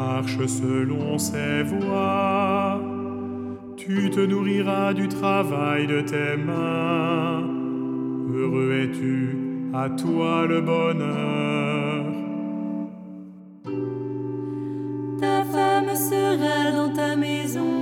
marches selon ses voies. Tu te nourriras du travail de tes mains. Heureux es-tu, à toi le bonheur. Ta femme sera dans ta maison.